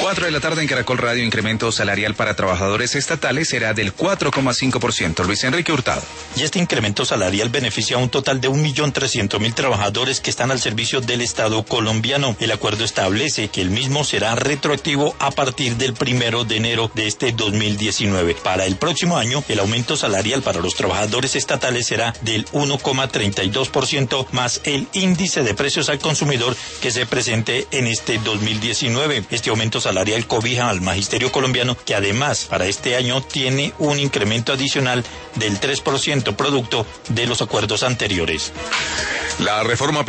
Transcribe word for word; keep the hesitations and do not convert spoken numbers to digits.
cuatro de la tarde en Caracol Radio. Incremento salarial para trabajadores estatales será del cuatro coma cinco por ciento. Luis Enrique Hurtado. Y este incremento salarial beneficia a un total de un millón trescientos mil trabajadores que están al servicio del Estado colombiano. El acuerdo establece que el mismo será retroactivo a partir del primero de enero de este dos mil diecinueve. Para el próximo año, el aumento salarial para los trabajadores estatales será del uno coma treinta y dos por ciento más el índice de precios al consumidor que se presente en este dos mil diecinueve. Este aumento salarial salarial cobija al magisterio colombiano, que además para este año tiene un incremento adicional del tres por ciento producto de los acuerdos anteriores. La reforma